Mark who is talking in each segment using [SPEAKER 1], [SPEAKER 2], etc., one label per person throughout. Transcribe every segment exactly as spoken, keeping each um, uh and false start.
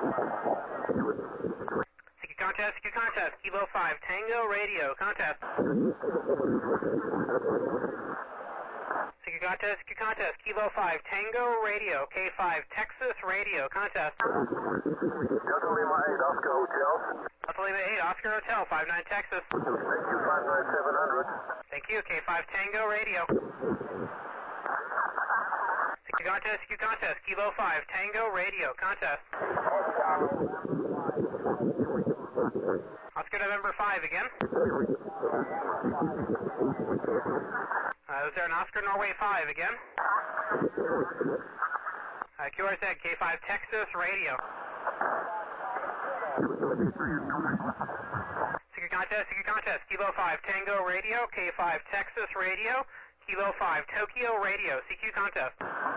[SPEAKER 1] C Q contest, C Q contest, Kilo five, Tango Radio, contest. C Q contest, C Q contest, Kilo five, Tango Radio, K five, Texas Radio, contest.
[SPEAKER 2] Delta Lima eight, Oscar Hotel.
[SPEAKER 1] Delta Lima eight, Oscar Hotel, five nine Texas.
[SPEAKER 2] Thank you, five nine seven hundred.
[SPEAKER 1] Thank you, K five, Tango Radio. C Q contest, C Q contest, Kilo five, Tango Radio, contest. Oscar November five again. Uh, is there an Oscar Norway five again? Uh, Q R Z, K five, Texas Radio. C Q contest, C Q contest, Kilo five, Tango Radio, K five, Texas Radio, Kilo five, Tokyo Radio, C Q contest.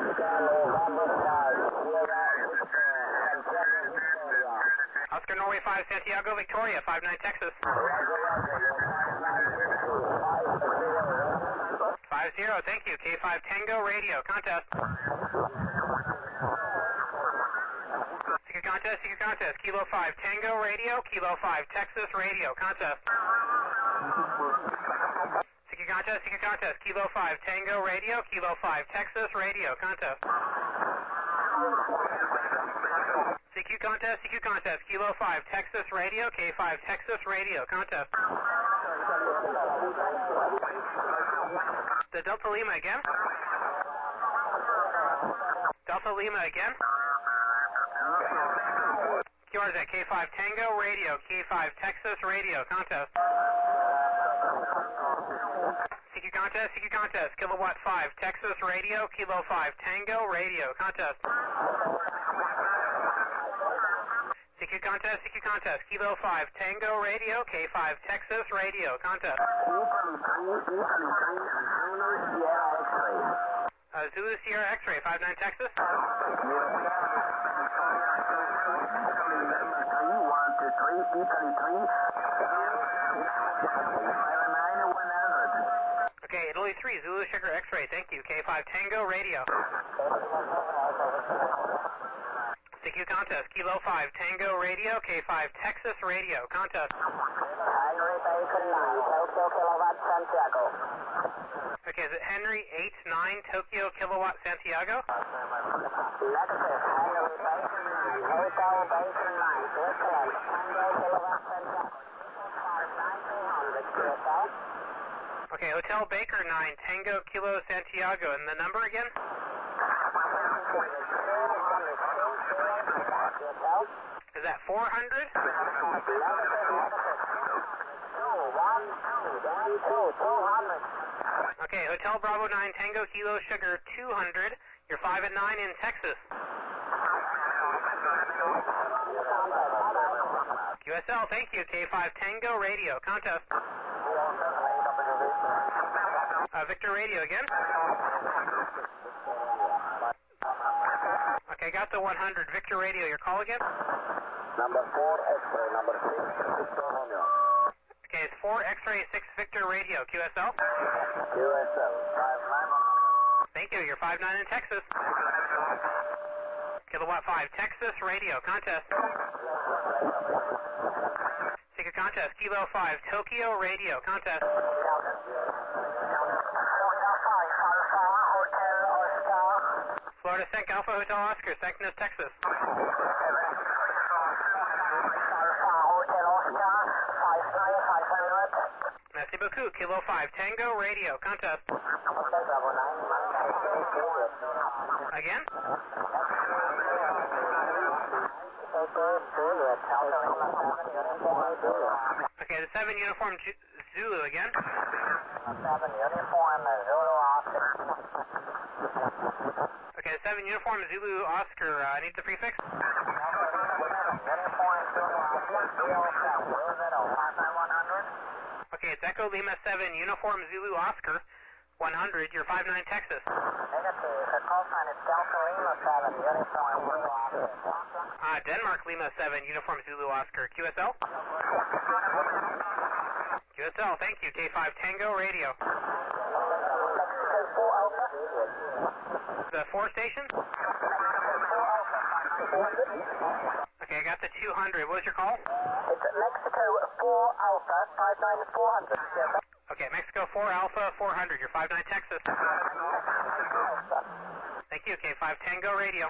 [SPEAKER 1] Oscar Norway five, Santiago, Victoria, five nine Texas. five zero, thank you, K five, Tango Radio, contest. C Q contest, C Q contest, Kilo five, Tango Radio, Kilo five, Texas Radio, contest. C Q contest, C Q contest, Kilo five, Tango Radio, Kilo five, Texas Radio, contest. C Q contest, C Q contest, Kilo five, Texas Radio, K five, Texas Radio, contest. The Delta Lima again. Delta Lima again. Q R Z, K five, Tango Radio, K five, Texas Radio, contest. C Q contest, C Q contest, Kilowatt five, Texas Radio, Kilo five, Tango Radio, contest. C Q contest, C Q contest, Kilo five, Tango Radio, K five, Texas Radio, contest. Uh, Zulu Sierra X-ray, five nine Texas. Okay, Italy three, Zulu Sugar X-ray, thank you, K five, Tango Radio. C Q contest, Kilo five, Tango Radio, K five, Texas Radio, contest.
[SPEAKER 3] Henry Baker nine, Tokyo Kilowatt Santiago.
[SPEAKER 1] Okay, is it Henry eight nine, Tokyo Kilowatt Santiago?
[SPEAKER 3] Negative, Henry Baker nine, Hotel Baker nine, Switzerland, Tango Kilowatt Santiago. five nine two hundred, Q S L.
[SPEAKER 1] Okay, Hotel Baker nine, Tango Kilo Santiago, and the number again? Is that four hundred? Okay, Hotel Bravo nine, Tango Kilo Sugar two hundred. You're five and nine in Texas. Q S L, thank you. K five, Tango Radio, contest. Uh, Victor Radio again. Okay, got the one hundred. Victor Radio, your call again?
[SPEAKER 2] Number four, X-ray, number six, Victor Romeo.
[SPEAKER 1] Okay, it's four X-ray six Victor Radio, Q S L?
[SPEAKER 2] Q S L, five nine one hundred.
[SPEAKER 1] Thank you, you're five nine in Texas. Kilowatt five, Texas Radio, contest. Take a contest, Kilo five, Tokyo Radio, contest. Florida Sec Alpha Hotel Oscar, Sanctus, Texas. Merci beaucoup, Kilo five, Tango Radio, contest. Again? Okay, the seven uniform Ju Zulu again.
[SPEAKER 3] seven uniform Zulu Oscar.
[SPEAKER 1] Okay, the seven uniform Zulu Oscar, uh, I need the prefix.
[SPEAKER 3] Uniform Zulu Oscar,
[SPEAKER 1] Okay, it's Echo Lima seven, Uniform Zulu Oscar, one hundred, you're five nine Texas.
[SPEAKER 3] Negative, the call sign is Delta Lima seven, Uniform Zulu Oscar.
[SPEAKER 1] Uh, Denmark Lima seven, Uniform Zulu Oscar, Q S L? Q S L, thank you, K five Tango Radio. The four stations? Okay, Okay, I got the two hundred. What was your call?
[SPEAKER 3] It's Mexico four Alpha, five nine four hundred.
[SPEAKER 1] Okay, Mexico four Alpha, four hundred. You're five nine Texas. Thank you, K five Tango Radio.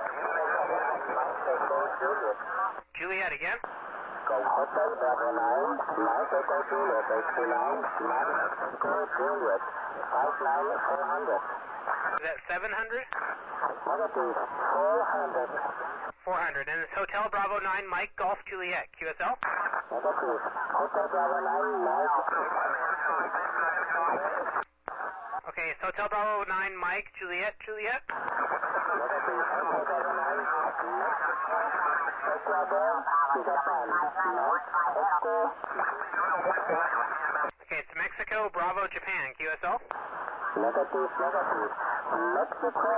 [SPEAKER 1] Juliet again.
[SPEAKER 2] Hotel Bravo nine, Mike Echo Juliet, eight two nine, Mexico Juliet, five nine four hundred.
[SPEAKER 1] Is that seven hundred?
[SPEAKER 2] Negative, four hundred.
[SPEAKER 1] four hundred. And it's Hotel Bravo nine, Mike Golf Juliet. Q S L?
[SPEAKER 2] Negative, Hotel Bravo nine, Mike.
[SPEAKER 1] Okay, it's Hotel Bravo nine, Mike Juliet Juliet.
[SPEAKER 2] Negative, Hotel Bravo nine, Ecuador, Japan, Mike, Echo.
[SPEAKER 1] Okay, it's Mexico Bravo Japan. Q S L?
[SPEAKER 2] Negative, negative. Mexico,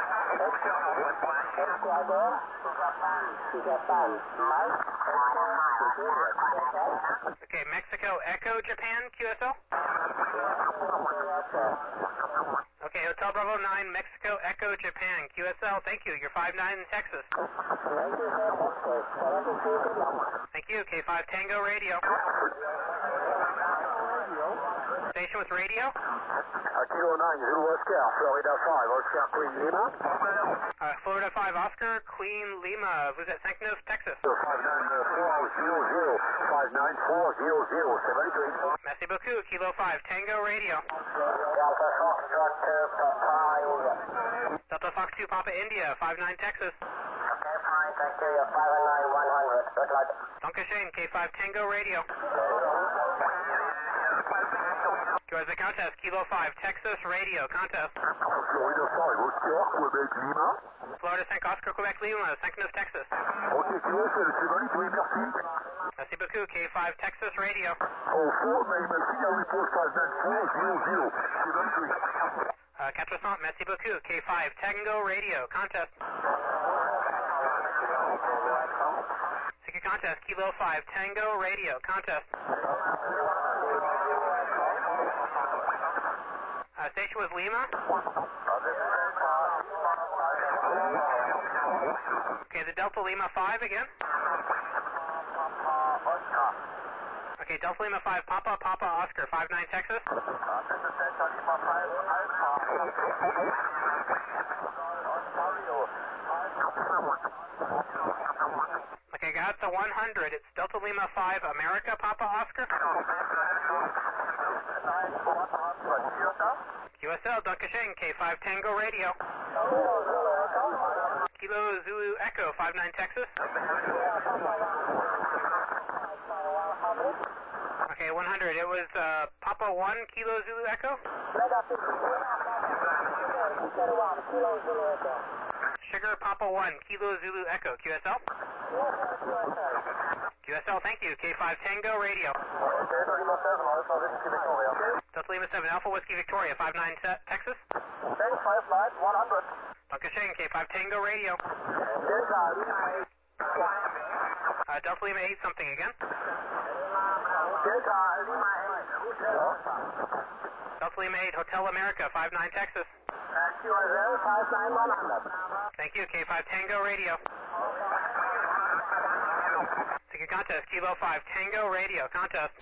[SPEAKER 2] Ecuador, Japan, Japan, Mike, Echo, Juliet.
[SPEAKER 1] Okay, Mexico Echo Japan. Q S L? Okay, Hotel Bravo nine, Mexico Echo Japan. Q S L, thank you. You're five nine in Texas. Thank you, K five Tango Radio. Station with radio?
[SPEAKER 2] Uh, Kilo nine, Zulu Oscar, Florida five, Oscar Queen Lima.
[SPEAKER 1] Uh, Florida five Oscar, Queen Lima. Was that Saint Louis, Texas?
[SPEAKER 2] five nine four zero zero, five nine four zero zero, seven three.
[SPEAKER 1] Merci beaucoup, Kilo five Tango Radio.
[SPEAKER 3] Delta Foxtrot two, Papa India.
[SPEAKER 1] Delta Fox two Papa India, five nine Texas.
[SPEAKER 3] Okay, fine, thank you. You're five nine one hundred. Good luck.
[SPEAKER 1] Dankeschön, K five Tango Radio. Go as a contest, Kilo five, Texas Radio, contest.
[SPEAKER 2] Florida five, Oscar, Quebec Lima.
[SPEAKER 1] Florida cinq Oscar, Quebec Lima, Saint Louis, Texas.
[SPEAKER 2] Ok, Kilo sept, seven three, merci.
[SPEAKER 1] Merci beaucoup, K five Texas Radio.
[SPEAKER 2] Oh, four, mais merci, on repose five nine four zero zero, seven three.
[SPEAKER 1] Uh, quatre cents, merci beaucoup, K five Tango Radio, contest. Second contest, Kilo five Tango Radio, contest. Uh, station was Lima. Okay, the Delta Lima five again. Okay, Delta Lima five, Papa, Papa, Oscar, five nine Texas. Okay, got the one hundred. It's Delta Lima five, America, Papa, Oscar. Q S L, Dankeschön, K five Tango Radio. Kilo Zulu Echo, five nine Texas. Okay, one hundred. It was uh, Papa one, Kilo Zulu Echo. Sugar Papa one, Kilo Zulu Echo. Q S L? Q S L, thank you. K five Tango Radio. Delta Lima seven, Alpha Whiskey Victoria, five nine Texas. Dankeschön, K five Tango Radio. Uh, Delta Lima eight something again. Delta Lima eight, Hotel America, five nine Texas. Thank you, K five Tango Radio. Second contest, Kilo five Tango Radio, contest.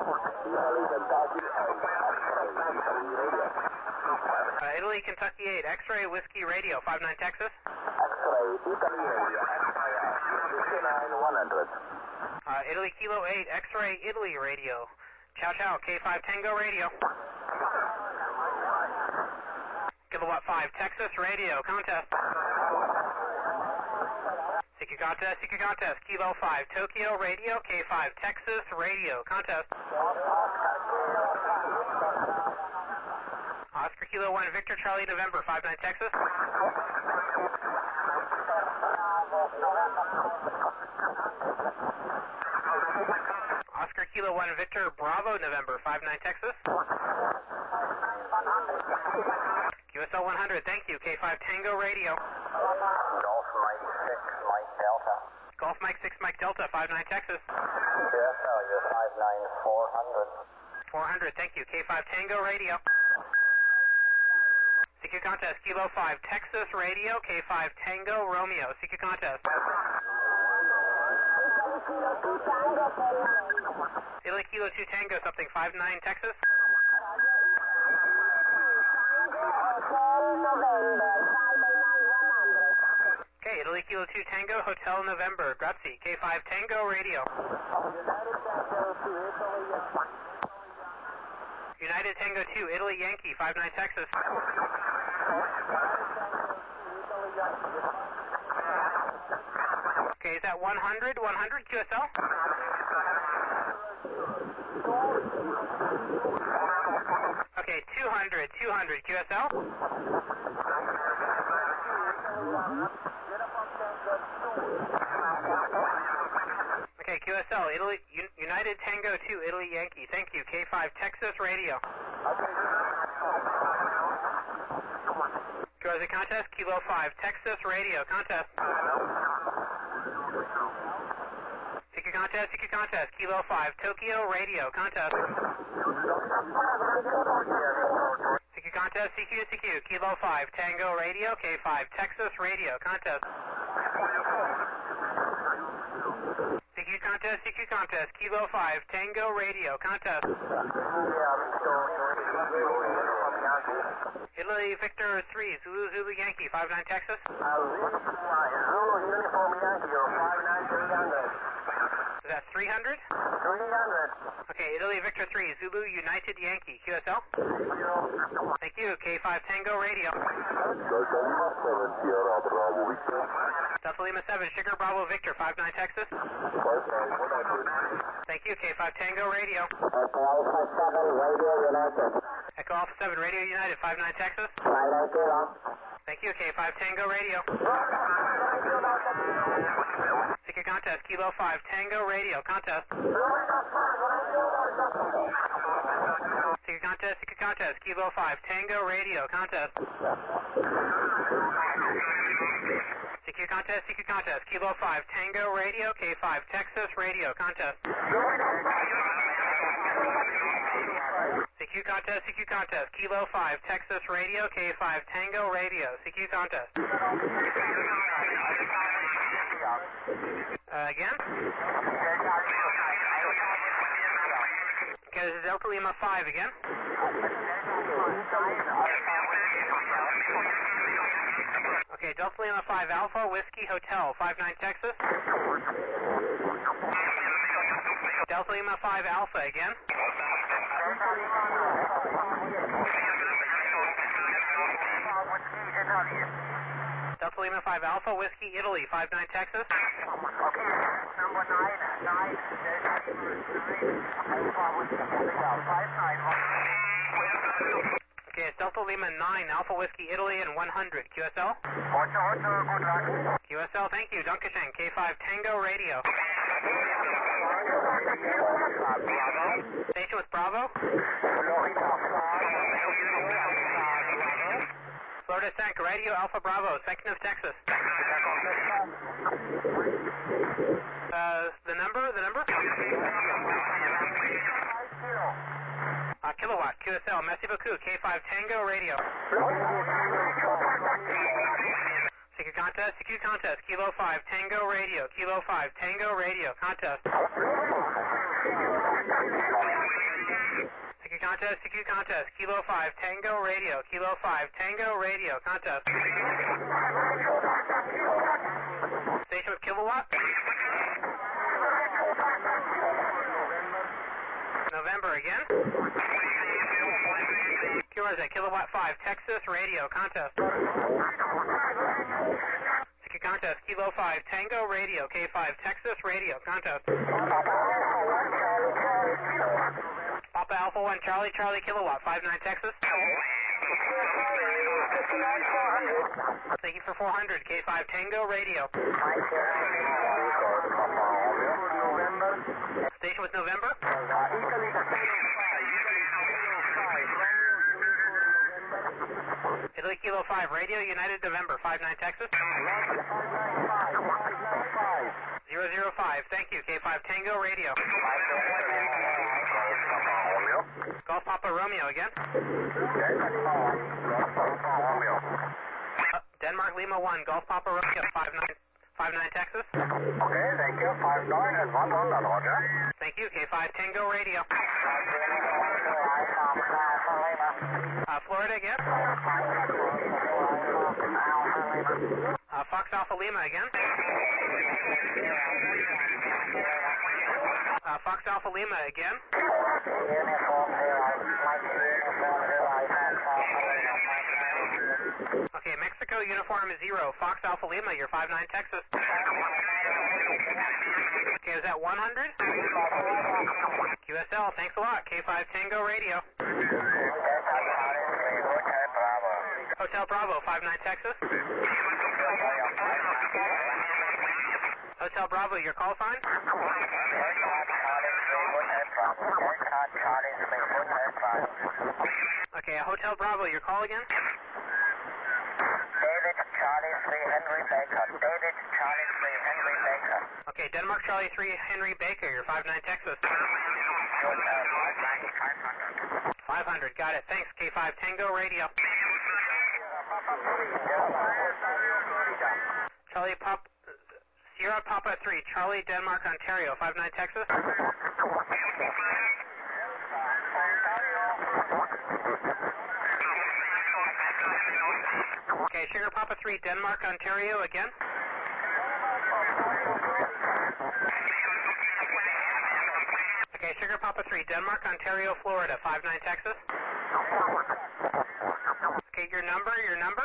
[SPEAKER 1] Uh, Italy, Kentucky eight, X-Ray Whiskey Radio, five nine Texas.
[SPEAKER 2] X-ray, Italy area, fifty-nine one hundred.
[SPEAKER 1] Uh, Italy Kilo eight, X-Ray Italy Radio. Ciao, ciao, K five Tango Radio. Kilowatt five, Texas Radio, contest. Seeker contest, seeker contest, Kilo five, Tokyo Radio, K five, Texas Radio, contest. Oscar Kilo one, Victor Charlie November, five nine Texas. Oscar Kilo one, Victor Bravo November, five nine Texas. Q S L one hundred, thank you, K five Tango Radio.
[SPEAKER 3] Golf Mike six, Mike Delta.
[SPEAKER 1] Golf Mike six, Mike Delta, five nine Texas.
[SPEAKER 3] Q S L, you're five nine four hundred.
[SPEAKER 1] four hundred, thank you, K five Tango Radio. C Q contest, Kilo five, Texas Radio, K five Tango Romeo. C Q contest. Italy Kilo two Tango, something five nine Texas. Okay, Italy Kilo two Tango, Hotel November, Grazie, K five Tango Radio. United Tango two, Italy Yankee, five nine Texas. Okay, is that one hundred, one hundred Q S L? Okay, two hundred, two hundred Q S L? Okay, Q S L, Italy, U- United Tango two, Italy Yankee. Thank you, K five Texas Radio. Go as a contest, Kilo five Texas Radio, contest. C Q contest, C Q contest, Kilo five Tokyo Radio, contest. C Q contest, C Q, C Q, Kilo five Tango Radio, K five Texas Radio, contest. C Q contest, C Q contest, Kilo five Tango Radio, contest. Italy Victor three, Zulu Zulu Yankee, five nine Texas.
[SPEAKER 2] Zulu Uniform Yankee, five nine three hundred.
[SPEAKER 1] Is that three hundred?
[SPEAKER 2] three hundred.
[SPEAKER 1] Okay, Italy Victor three, Zulu United Yankee, Q S L. Thank you, K five Tango Radio. Delta Lima seven, Sugar Bravo Victor, five nine Texas. Thank you, K five Tango Radio.
[SPEAKER 2] Echo Alpha seven, Radio United.
[SPEAKER 1] Echo Alpha seven, Radio United, five nine Texas.
[SPEAKER 2] five nine zero.
[SPEAKER 1] Thank you, K five Tango Radio. C Q contest, Kilo five Tango Radio, contest. C Q contest, C Q contest, Kilo five Tango Radio, contest. C Q contest, C Q contest, Kilo five Tango Radio, K five Texas Radio, contest. C Q contest, C Q contest, Kilo five Texas Radio, K five Tango Radio, C Q contest. Uh, again? Okay, this is Delta Lima five again. Okay, Delta Lima five Alpha, Whiskey Hotel, five nine Texas. Delta Lima five Alpha again. Delta Lima five Alpha, Whiskey Italy, five nine Texas.
[SPEAKER 2] Okay, number nine, nine,
[SPEAKER 1] Okay, it's Delta Lima nine, Alpha Whiskey Italy, and one hundred. Q S L?
[SPEAKER 2] Ocho, ocho, good luck.
[SPEAKER 1] Q S L, thank you. Dankeschön. K five Tango Radio. Station with Bravo. Florida Tank Radio, Alpha Bravo, second of Texas. Uh, the number, the number? Uh, kilowatt, Q S L, merci beaucoup, K five Tango Radio. C Q contest, C Q contest, Kilo five Tango Radio, Kilo five Tango Radio, contest. C Q contest, C Q contest, Kilo five Tango Radio, Kilo five Tango Radio, contest. Station with kilowatt. November again. Q R Z, Kilowatt five, Texas Radio, contest. C Q contest, Kilo five, Tango Radio, K five, Texas Radio, contest. Papa Alpha one, Charlie, Charlie, Kilowatt, five nine, Texas. Thank you for four hundred, K five, Tango Radio. Station with November. Italy Kilo five, Radio United November, five nine, Texas. zero zero five, thank you, K five, Tango Radio. Golf Papa Romeo again. Uh, Denmark Lima one, Golf Papa Romeo, five nine, five nine Texas.
[SPEAKER 2] Okay, thank you. five nine and one hundred, roger.
[SPEAKER 1] Thank you, K five Tango Radio. Uh, Florida again. Uh, Fox Alpha Lima again. Uh, Fox Alpha Lima again. Okay, Mexico Uniform Zero, Fox Alpha Lima, you're five nine Texas. Okay, is that one hundred? Q S L, thanks a lot. K five Tango Radio. Hotel Bravo, five nine Texas. Hotel Bravo, your call sign? Okay, Hotel Bravo, your call again?
[SPEAKER 3] David Charlie three Henry Baker. David Charlie three Henry Baker.
[SPEAKER 1] Okay, Denmark Charlie three Henry Baker, you're five nine Texas. five hundred, got it. Thanks, K five Tango Radio. Charlie Pop, Sierra Papa three, Charlie Denmark Ontario, five nine Texas. Okay, Sugar Papa three, Denmark Ontario again. Okay, Sugar Papa three, Denmark Ontario, Florida, five nine Texas. Okay, your number, your number?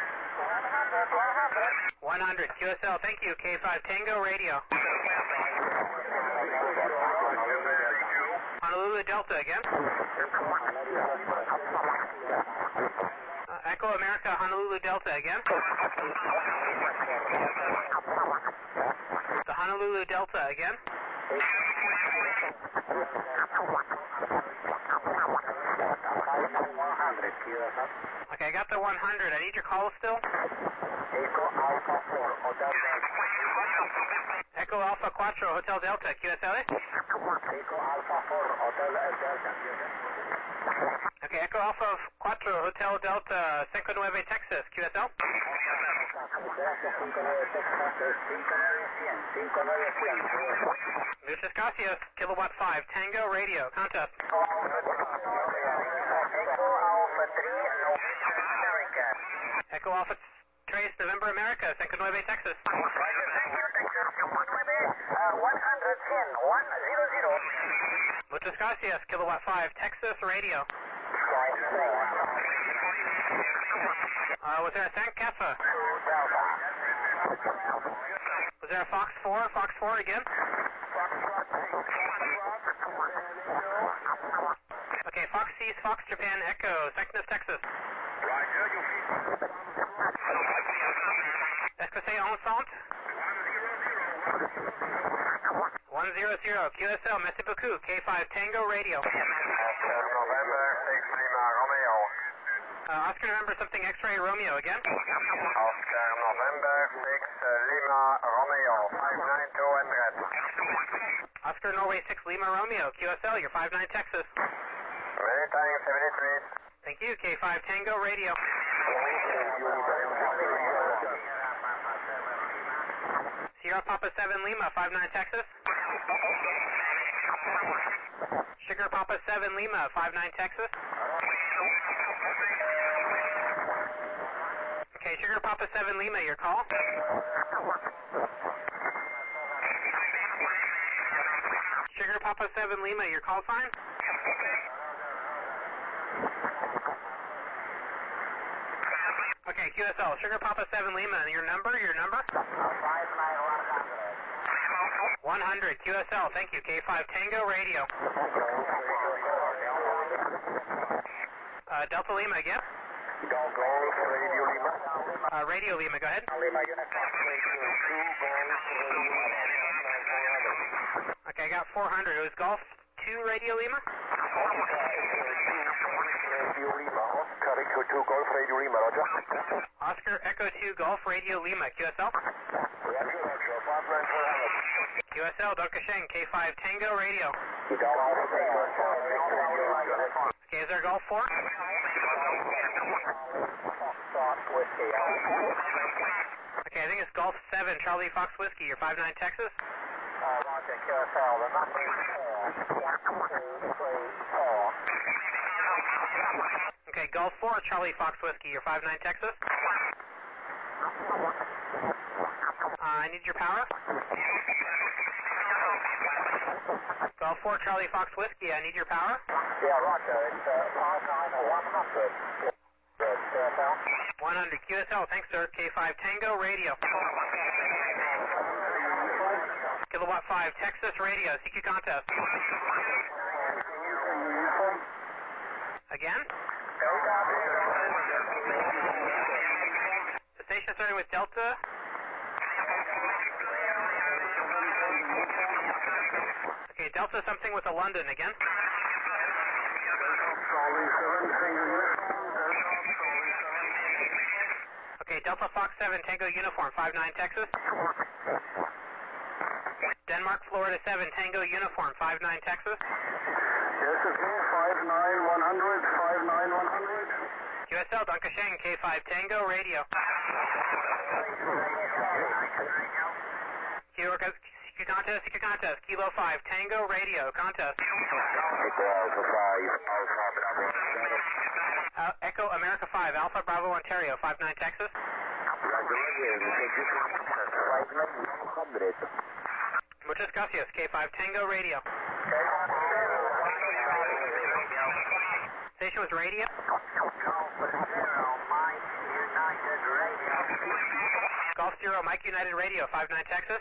[SPEAKER 1] one hundred, Q S L, thank you, K five Tango Radio. Honolulu Delta again. Uh, Echo America, Honolulu Delta again. The Honolulu Delta again. Okay, I got the one hundred. I need your call still.
[SPEAKER 2] Echo Alpha four, Hotel Delta.
[SPEAKER 1] Echo Alpha Quattro, Hotel Delta, Q S L.
[SPEAKER 2] Echo Alpha four, Hotel Delta.
[SPEAKER 1] Okay, Echo Alpha Quattro, Hotel Delta, cinco nueve Texas, Q S L. Muchas gracias, Kilowatt five, Tango Radio, contest.
[SPEAKER 3] Echo Alpha three, November America.
[SPEAKER 1] Echo Alpha Trace, November America, cinco nueve Texas.
[SPEAKER 3] Thank you, Texas. cinco nueve, one hundred ten, one hundred.
[SPEAKER 1] Muchas gracias, Kilowatt five, Texas Radio. Uh, was there a San Cafa? Was there a Fox four? Fox four again? Okay, Fox Seas, Fox Japan Echo, Cygnus, Texas. Est-ce que c'est ensemble? one zero zero, Q S L, merci beaucoup, K five Tango Radio.
[SPEAKER 2] November six Lima Romeo.
[SPEAKER 1] Uh, Oscar November something X-ray Romeo again.
[SPEAKER 2] Oscar November six Lima Romeo, five nine two hundred.
[SPEAKER 1] Oscar Norway six Lima Romeo, Q S L, you're five nine Texas.
[SPEAKER 2] Many thanks, seventy-three.
[SPEAKER 1] Thank you, K five Tango Radio. Sierra Papa seven Lima, five nine Texas. Sugar Papa seven Lima, five nine Texas. Okay, Sugar Papa seven Lima, your call. Sugar Papa seven Lima, your call sign. Okay, Q S L, Sugar Papa seven Lima, your number, your number? one hundred, Q S L, thank you, K five Tango Radio. Uh, Delta Lima again?
[SPEAKER 2] Golf Radio Lima.
[SPEAKER 1] Uh, Radio Lima, go ahead. Okay, I got four hundred. It was Golf two Radio Lima?
[SPEAKER 2] Radio Lima, Oscar Echo two Golf Radio Lima, roger.
[SPEAKER 1] Oscar Echo two Golf Radio Lima, Q S L? Q S L, Doctor Sheng, K five Tango Radio. Okay, is there Golf four? Okay, I think it's Golf seven, Charlie Fox Whiskey, you're five nine Texas.
[SPEAKER 2] Uh, Roger, Q S L, the number is four. one, two, three, four.
[SPEAKER 1] Okay, Golf four, Charlie Fox Whiskey, you're five nine Texas. Uh, I need your power. Golf four, Charlie Fox Whiskey, I need your power.
[SPEAKER 2] Yeah, Roger, it's uh, five nine one hundred. Good, Q S L.
[SPEAKER 1] one hundred, Q S L, thanks sir, K five Tango Radio. Kilowatt five, Texas Radio, C Q contest. Again? The station starting with Delta. Okay, Delta something with a London again. Okay, Delta Fox seven, Tango Uniform, five nine Texas. Denmark, Florida seven, Tango Uniform, five nine Texas.
[SPEAKER 2] Yes, it's me, five nine one hundred, five nine one hundred.
[SPEAKER 1] Q S L, Dunkasheng, K five Tango Radio. Q contest, Q contest, Kilo five Tango Radio, contest.
[SPEAKER 2] Echo Alpha five, Alpha Bravo.
[SPEAKER 1] Uh, Echo America five, Alpha Bravo Ontario, five nine Texas. Muchas gracias, K five Tango Radio. Station was radio. Golf Zero, Mike United Radio, five nine Texas.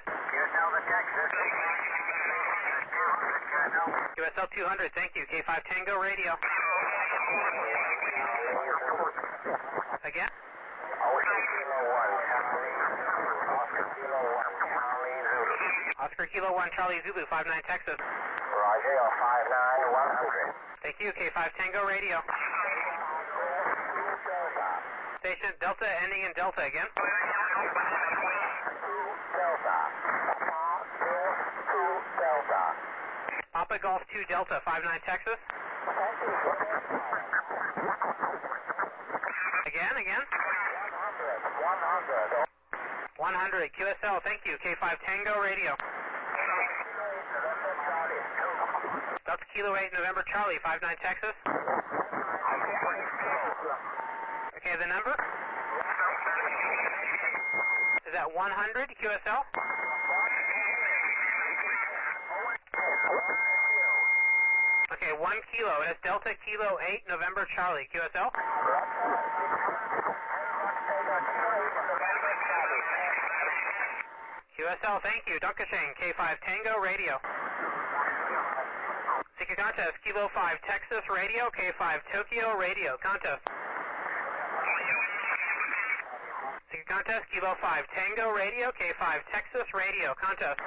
[SPEAKER 1] Q S L two hundred, thank you, K five Tango Radio. Again? Oscar Kilo one, Charlie Zulu, five nine Texas.
[SPEAKER 2] Roger, five nine one hundred.
[SPEAKER 1] Thank you, K five Tango Radio. Station Delta ending in Delta again.
[SPEAKER 2] Delta. two Delta.
[SPEAKER 1] Papa Golf two Delta, five nine Texas. Again, again.
[SPEAKER 2] one hundred.
[SPEAKER 1] one hundred, Q S L, thank you, K five Tango Radio. Delta Kilo eight, November Charlie, five nine Texas. Okay, the number? Is that one hundred, Q S L? Okay, one kilo, and it's Delta Kilo eight, November Charlie, Q S L? Q S L, thank you, Dunkasheng, K five Tango Radio. C Q contest, Kilo five Texas Radio, K five Tokyo Radio, contest. C Q contest, Kilo five Tango Radio, K five Texas Radio, contest.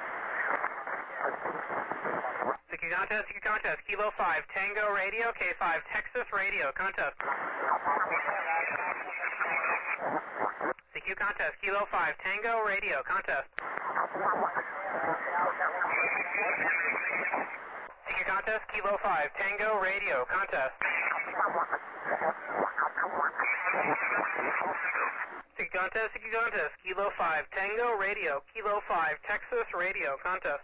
[SPEAKER 1] C Q contest, C Q contest, Kilo five Tango Radio, K five Texas Radio, contest. C Q contest, Kilo five Tango Radio, contest. C Q contest, Kilo five Tango Radio, contest. C Q contest, C Q contest, Kilo five Tango Radio, Kilo five Texas Radio, contest.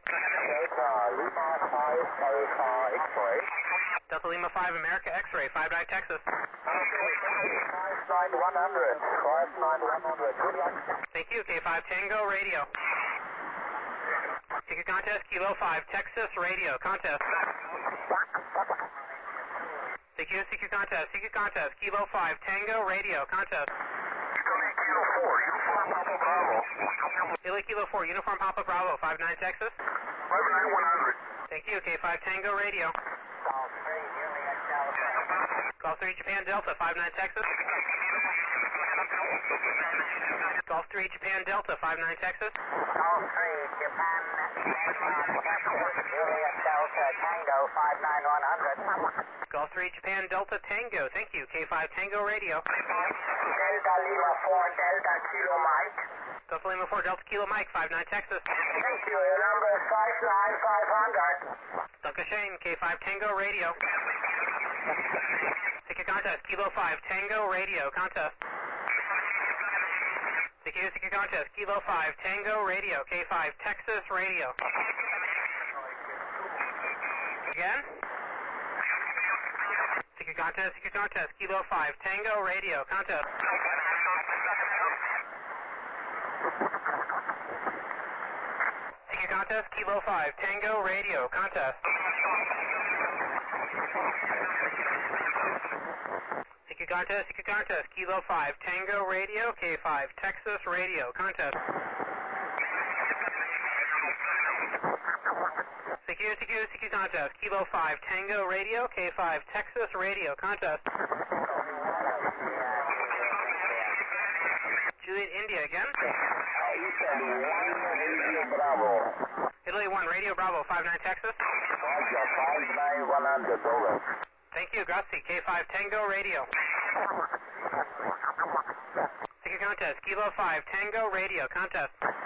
[SPEAKER 1] Delta Lima five America X-Ray, five nine Texas.
[SPEAKER 2] five nine one hundred. five nine one hundred. Good luck.
[SPEAKER 1] Thank you, K five Tango Radio. C Q contest, Kilo five Texas Radio, contest. C Q, C Q contest, C Q contest, Kilo five Tango Radio, contest.
[SPEAKER 2] Kilo four, Uniform Papa Bravo.
[SPEAKER 1] Billy Kilo four, Uniform Papa Bravo, five nine Texas.
[SPEAKER 2] five nine one hundred.
[SPEAKER 1] Thank you, K five Tango Radio. Golf three Japan Delta, five nine Texas. Golf three Japan Delta, five nine Texas.
[SPEAKER 3] Golf three Japan Juliet Delta Tango, five nine one hundred.
[SPEAKER 1] Golf three Japan Delta Tango, thank you, K five Tango Radio.
[SPEAKER 3] Delta Lima four Delta Kilo Mike.
[SPEAKER 1] Delta Lima four Delta Kilo Mike, five nine Texas.
[SPEAKER 3] Thank you, your number is five nine five hundred.
[SPEAKER 1] Dunkasheng, K five Tango Radio. Ticket contest, Kilo five Tango Radio, contest. C Q, C Q contest, Kilo five, Tango Radio, K five, Texas Radio. Again? C Q contest, C Q contest, Kilo five, Tango Radio, contest. C Q contest, Kilo five, Tango Radio, contest. C Q contest, C Q contest, Kilo five, Tango Radio, K five, Texas Radio, contest. C Q, C Q, C Q contest, Kilo five, Tango Radio, K five, Texas Radio, contest. Juliet, India again. Italy one, Radio Bravo, five nine Texas. Thank you, grazie. K five, Tango Radio. C Q contest, Kilo five, Tango Radio, contest.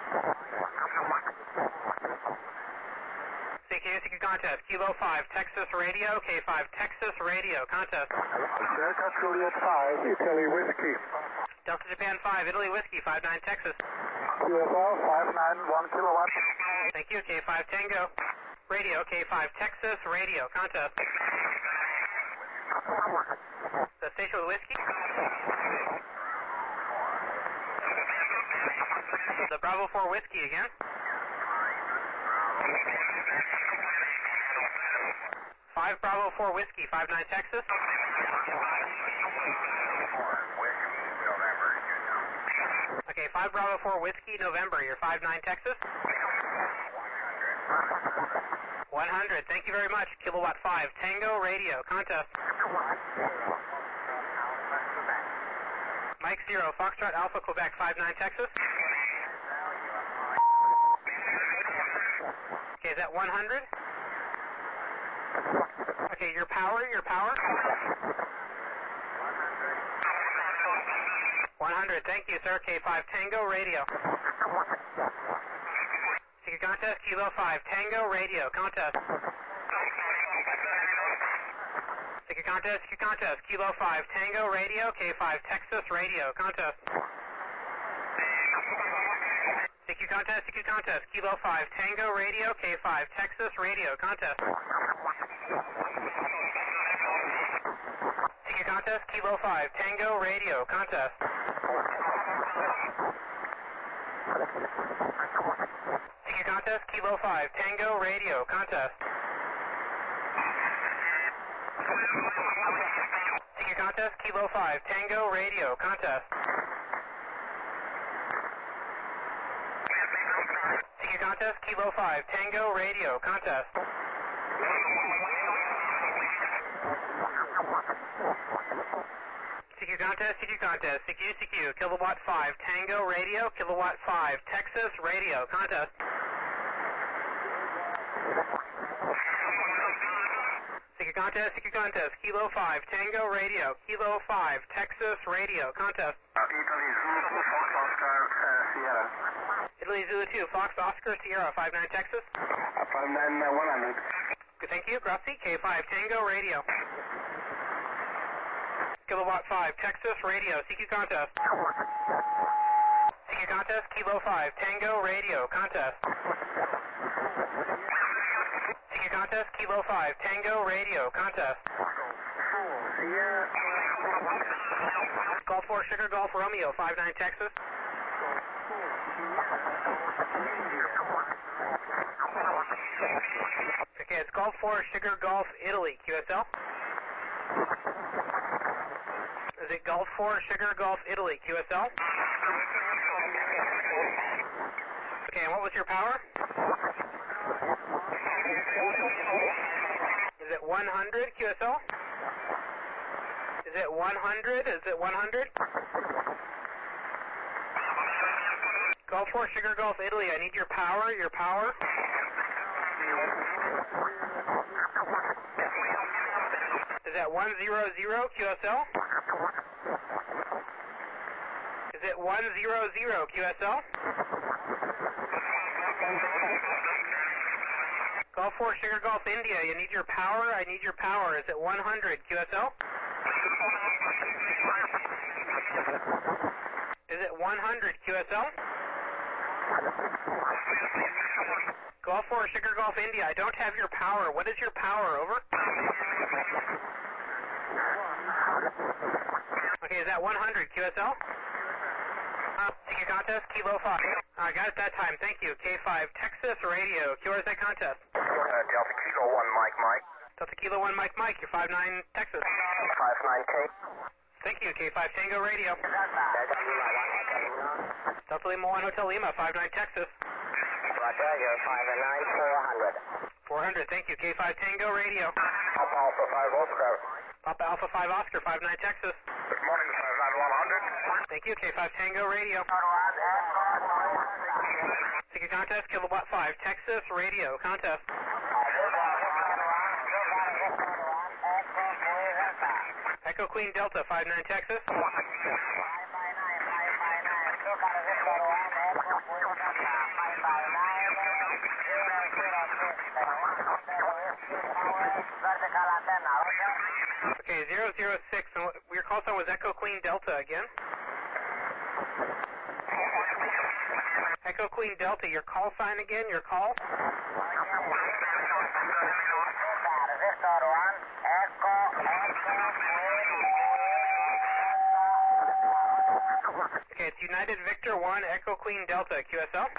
[SPEAKER 1] C Q, C Q contest, Kilo five, Texas Radio, K five, Texas Radio, contest.
[SPEAKER 4] Delta Juliet five, Italy Whiskey.
[SPEAKER 1] Delta Japan five, Italy Whiskey, five nine Texas.
[SPEAKER 4] U S L five nine one kilowatt.
[SPEAKER 1] Thank you, K five Tango. Radio, K five Texas Radio, contest. The station with Whiskey. The Bravo four Whiskey again. five Bravo four Whiskey, five nine Texas. Okay, five Bravo four Whiskey, November, you're five nine Texas. one hundred, thank you very much. Kilowatt five, Tango Radio, contest. Mike zero, Foxtrot Alpha, Quebec, five nine Texas. Okay, is that one hundred? Okay, your power, your power. one hundred, thank you, sir. K five Tango Radio. C Q contest, Kilo five, Tango Radio, contest. C Q contest, C Q contest, Kilo five, Tango Radio, K five Texas Radio, contest. C Q contest, C Q contest, Kilo five, Tango Radio, K five Texas Radio, contest. C Q contest, Kilo five, Tango Radio, contest. C Q contest, Kilo five, Tango Radio, contest. C Q contest, Kilo five, Tango Radio, contest. C Q contest, Kilo five, Tango Radio, contest. C Q contest, C Q contest, C Q, C Q, Kilowatt five, Tango Radio, Kilowatt five, Texas Radio, contest. C Q contest, C Q contest, Kilo five, Tango Radio, Kilo five, Texas Radio, contest.
[SPEAKER 4] Italy Zulu, Fox Oscar, uh, Sierra.
[SPEAKER 1] Italy Zulu two, Fox Oscar Sierra, five nine Texas.
[SPEAKER 4] five nine one hundred.
[SPEAKER 1] Good, thank you, grazie. K five Tango Radio. Kilowatt five, Texas Radio, C Q contest. C Q contest, Kilo five, Tango Radio, contest. C Q contest, Kilo five, Tango Radio, contest. Golf four, Sugar Golf Romeo, five nine Texas. Okay, it's Golf four, Sugar Golf Italy, Q S L. Is it Golf four, Sugar Golf Italy, Q S L? Okay, and what was your power? Is it one hundred, Q S L? Is it one hundred? Is it one hundred? Golf four, Sugar Golf Italy, I need your power, your power. Is that one hundred, Q S L? Is it one hundred, Q S L? Golf four, Sugar Golf India, you need your power, I need your power. Is it one hundred, Q S L? Is it one hundred Q S L? Golf four, Sugar Golf India. I don't have your power. What is your power? Over. Okay, is that one hundred Q S L? Uh, take your contest, Kilo five. I uh, got it that time. Thank you. K five, Texas Radio. Q R Z contest.
[SPEAKER 4] Uh, Delta Kilo one, Mike, Mike.
[SPEAKER 1] Delta Kilo one, Mike, Mike. You're five nine, Texas.
[SPEAKER 4] five nine K.
[SPEAKER 1] Thank you. K five, Tango Radio. Delta Lima one, Hotel Lima. five nine, Texas.
[SPEAKER 3] Roger, you're five nine, four hundred.
[SPEAKER 1] four hundred. Thank you. K five, Tango Radio.
[SPEAKER 4] Papa Alpha five Oscar.
[SPEAKER 1] Papa Alpha five Oscar. five nine, Texas.
[SPEAKER 4] Good morning, five nine one hundred.
[SPEAKER 1] Thank you. K five, Tango Radio. Ticket contest, Kilowatt five, Texas Radio. Contest. Echo Queen Delta, five nine, Texas. Okay, zero zero six, and your call sign was Echo Queen Delta again. Echo Queen Delta, your call sign again, your call? Okay, it's United Victor one, Echo Queen Delta, Q S L.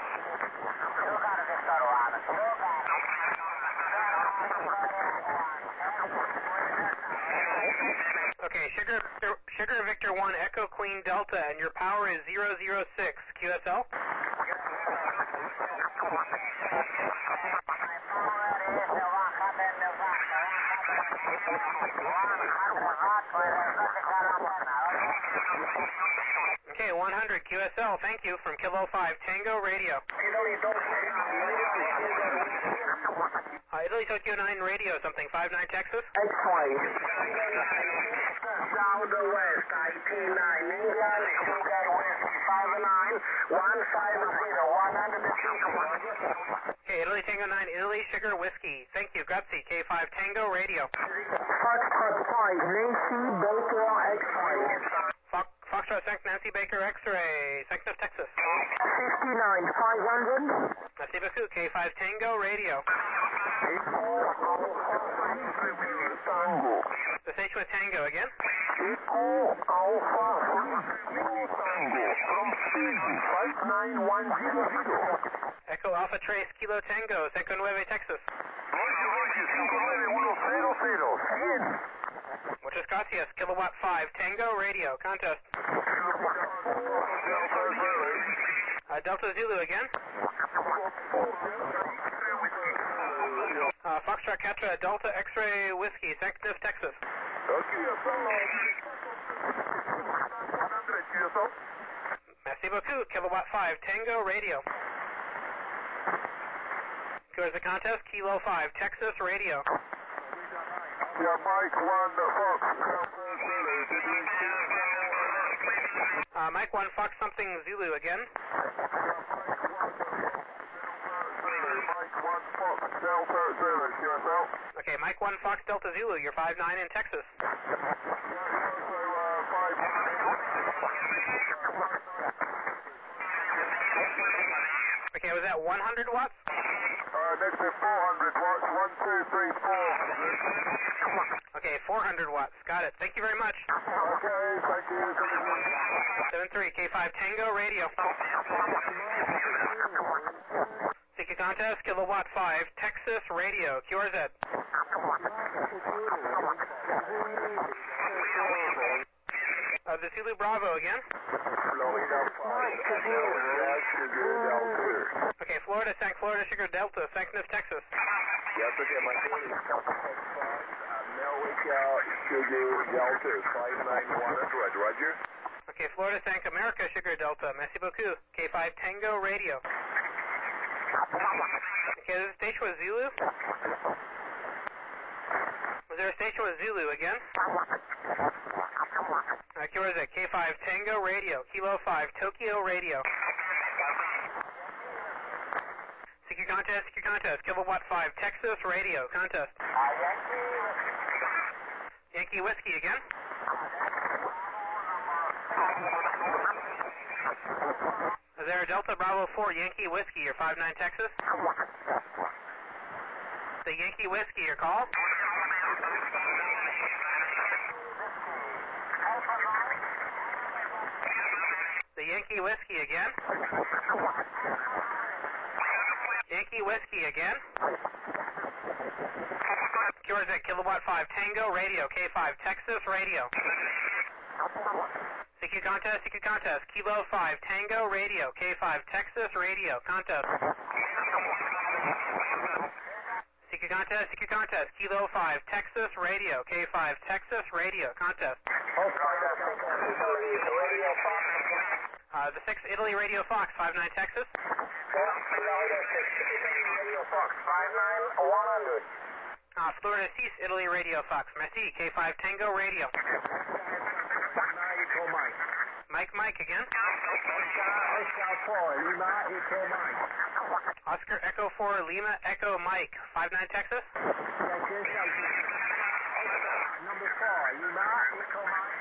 [SPEAKER 1] Okay, Sugar, Sugar Victor one, Echo Queen Delta, and your power is zero zero six, Q S L. Okay, one hundred Q S L, thank you, from Kilo five, Tango Radio. Uh, Italy Tokyo nine Radio, something, five nine, Texas.
[SPEAKER 2] X-Way. Southwest, I P nine, England, Sugar Whiskey, five nine, one five zero, one hundred.
[SPEAKER 1] Okay, Italy Tango nine, Italy Sugar Whiskey. Thank you, Gutsy, K five, Tango Radio.
[SPEAKER 2] Foxtrot five, Nancy Baker, X-Ray.
[SPEAKER 1] Fox, Foxtrot Sank, Nancy Baker, X-Ray, Sanctus, Texas.
[SPEAKER 2] fifty-nine, five hundred.
[SPEAKER 1] Merci beaucoup, K five, Tango Radio. The station with Tango again.
[SPEAKER 2] Echo Alpha Tango from five nine one zero zero.
[SPEAKER 1] Echo Alpha Trace Kilo Tango, Cinco Nueve, Texas. Muchas gracias, Kilowatt five, Tango Radio, contest. Uh, Delta Zulu again. Uh, Foxtrot Catra, Delta X-Ray Whiskey, Sanctus, Texas. Merci beaucoup, Kilowatt five, Tango Radio. Here's the contest, Kilo five, Texas Radio.
[SPEAKER 4] Yeah, Mike one, Fox.
[SPEAKER 1] Uh, Mike one, Fox something Zulu again.
[SPEAKER 4] Mike one, Fox, Delta Zulu, Q S L.
[SPEAKER 1] Okay, Mike one, Fox Delta Zulu, you're five nine in Texas. Okay, was that one hundred watts?
[SPEAKER 4] Uh, next is four hundred watts, one, two, three, four.
[SPEAKER 1] Okay, four hundred watts, got it. Thank you very much.
[SPEAKER 4] Okay, thank you.
[SPEAKER 1] seven three, K five, Tango Radio. Ticket contest, Kilowatt five, Texas Radio, Q R Z. Uh, the Zulu Bravo again. Okay, Florida, Sank Florida, Sugar Delta, Sanctus, Texas.
[SPEAKER 4] Yes, okay, my name is America Sugar Delta, five nine one hundred, Roger.
[SPEAKER 1] Okay, Florida, Sank America, Sugar Delta, merci beaucoup. K five, Tango Radio. Okay, this station was Zulu. Was there a station with Zulu again? Uh, Q R Z, K five, Tango Radio, Kilo five, Tokyo Radio. Secure contest, secure contest, Kilowatt five, Texas Radio, contest. Yankee Whiskey again. Is there a Delta Bravo four Yankee Whiskey, your five nine Texas? The Yankee Whiskey, your call? The Yankee Whiskey again? Yankee Whiskey again? Q R Z Kilowatt five Tango Radio, K five Texas Radio. C Q contest, C Q contest, Kilo five Tango Radio, K five Texas Radio, contest. C Q contest, C Q contest, Kilo five Texas Radio, K five Texas Radio, contest. Uh, the six Italy Radio Fox, five nine Texas.
[SPEAKER 2] Radio Fox, five nine one hundred.
[SPEAKER 1] Uh, Florida six Italy Radio Fox, Merci, K five Tango Radio. Mike, Mike again.
[SPEAKER 2] Oscar four, Lima, Echo Mike.
[SPEAKER 1] Oscar Echo four, Lima, Echo Mike, five nine Texas.
[SPEAKER 2] Number four, Lima, Echo Mike.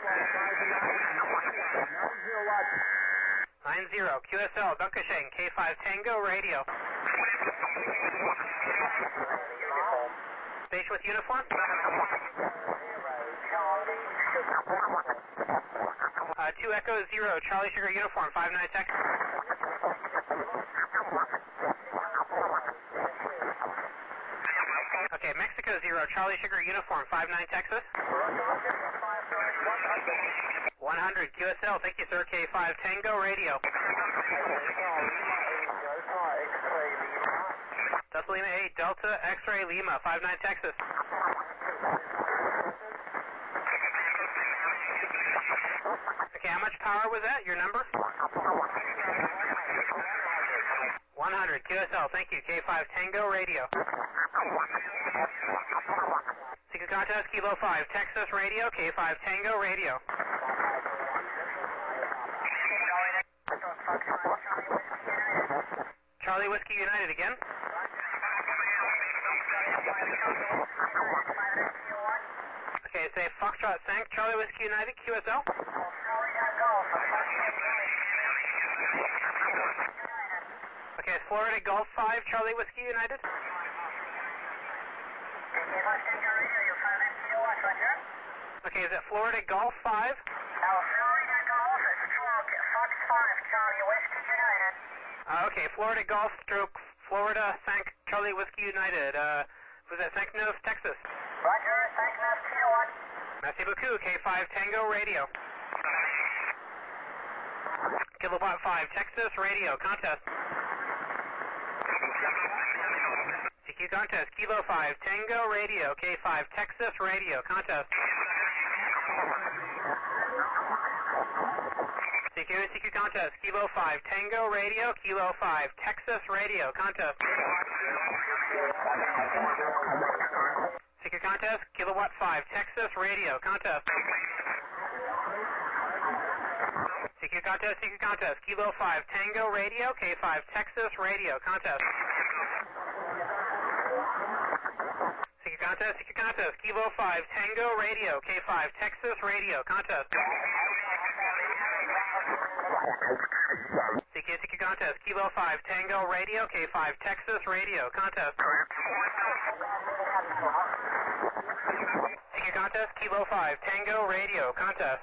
[SPEAKER 1] nine zero, Q S L, Dunkasheng, K five Tango Radio. Station with uniform. Uh, two Echo zero, Charlie Sugar uniform, five nine Texas. Okay, Mexico zero, Charlie Sugar uniform, five nine Texas. one hundred, Q S L, thank you sir, K five Tango Radio. Delta Lima eight, Delta X-Ray Lima, five nine Texas. Okay, how much power was that, your number? one hundred, Q S L, thank you, K five Tango Radio. Secret contest, Kilo five, Texas Radio, K five Tango Radio. Charlie Whiskey United again. Okay, say Foxtrot Sank, Charlie Whiskey United, Q S L. Okay, it's Florida Golf five, Charlie Whiskey United. Okay, is it Florida Golf five?
[SPEAKER 3] Florida Golf is Fox five, Charlie Whiskey United.
[SPEAKER 1] Uh, okay, Florida Golf stroke Florida Sank, Charlie Whiskey United. Uh, was that Sank Neuf, Texas?
[SPEAKER 3] Roger, Sank Neuf, Kilowatt.
[SPEAKER 1] Merci beaucoup, K five Tango Radio. Kilowatt five, Texas Radio, contest. C Q contest, Kilo five, Tango Radio, K five Texas Radio, contest. C Q, C Q contest, Kilo five, Tango Radio, Kilo five, Texas Radio, contest. C Q contest, Kilowatt five, Texas Radio, contest. C Q contest, C Q contest, Kilo five, Tango Radio, K five Texas Radio, contest. C Q contest, C Q contest, Kilo five, Tango Radio, K five Texas Radio, contest. C Q, C Q contest, Kilo five, Tango Radio, K five Texas Radio, contest. C Q contest, Kilo five, Tango Radio, contest.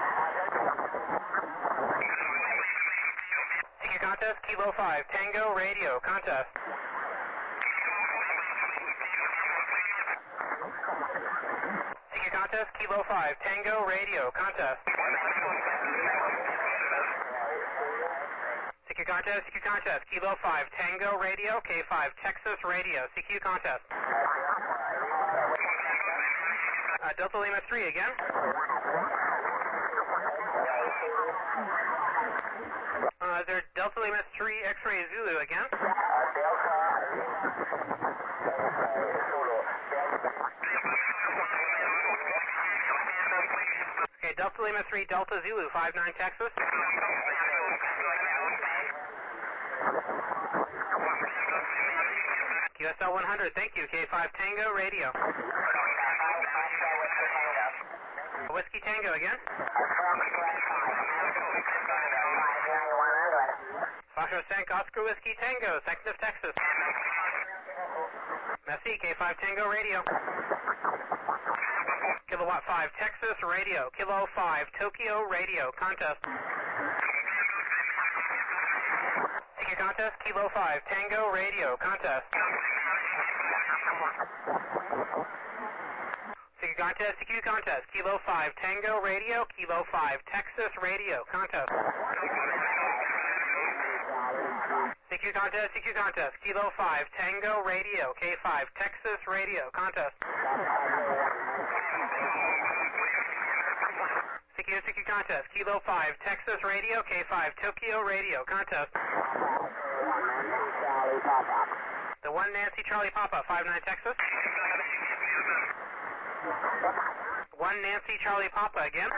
[SPEAKER 1] C Q contest, Kilo five, Tango Radio, contest. C Q contest, Kilo five, Tango Radio, contest. C Q contest, C Q contest, Kilo five, Tango Radio, K five Texas Radio, C Q contest. Uh, Delta Lima three again. Uh, there's Delta Lima three X-Ray Zulu again. Okay, Delta Lima three Delta Zulu, five nine Texas. Q S L one hundred, thank you, K five Tango Radio. Whiskey Tango again. Foxtrot Tank Oscar Whiskey Tango, second of Texas. Merci, K five Tango Radio. Kilowatt five Texas Radio, Kilo five Tokyo Radio, contest. C Q contest, Kilo five Tango Radio, contest. C Q contest, C Q contest, Kilo five Tango Radio, Kilo five Texas Radio, contest. C Q contest, C Q contest, Kilo five Tango Radio, K five Texas Radio, contest. C Q, C Q contest, Kilo five Texas Radio, K five Tokyo Radio, contest. The one Nancy Charlie Papa, five nine Texas. one Nancy Charlie Papa again.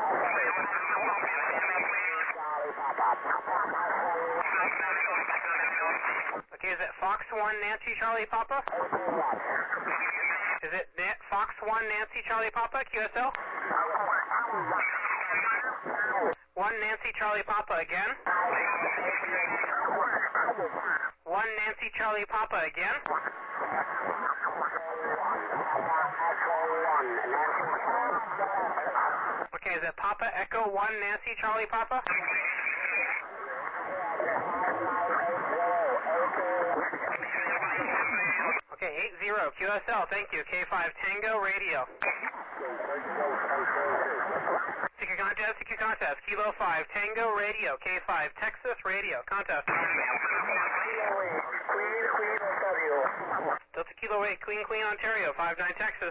[SPEAKER 1] Okay, is it Fox one Nancy Charlie Papa? Is it Na- Fox one Nancy Charlie Papa, Q S L? one Nancy Charlie Papa again. one Nancy Charlie Papa again. Okay, is it Papa Echo one Nancy Charlie Papa? Okay, eight zero Q S L, thank you. K five Tango Radio. C Q contest, C Q contest, Kilo five Tango Radio, K five Texas Radio, contest. Delta Kilo eight, Queen Queen Ontario, five nine Texas.